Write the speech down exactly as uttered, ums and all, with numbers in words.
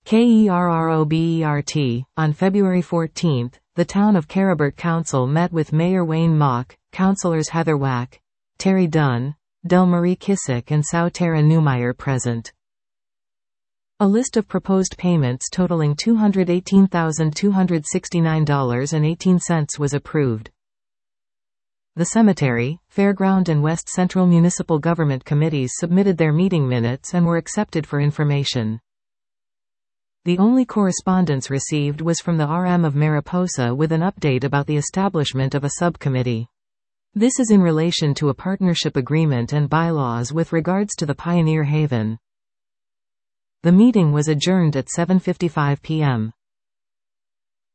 KERROBERT. On February fourteenth, the Town of Kerrobert Council met with Mayor Wayne Mock, Councillors Heather Wack, Terry Dunn, Delmarie Kissick and Sao Tara Newmeyer present. A list of proposed payments totaling two hundred eighteen thousand two hundred sixty-nine dollars and eighteen cents was approved. The Cemetery, Fairground and West Central Municipal Government Committees submitted their meeting minutes and were accepted for information. The only correspondence received was from the R M of Mariposa with an update about the establishment of a subcommittee. This is in relation to a partnership agreement and bylaws with regards to the Pioneer Haven. The meeting was adjourned at seven fifty-five p m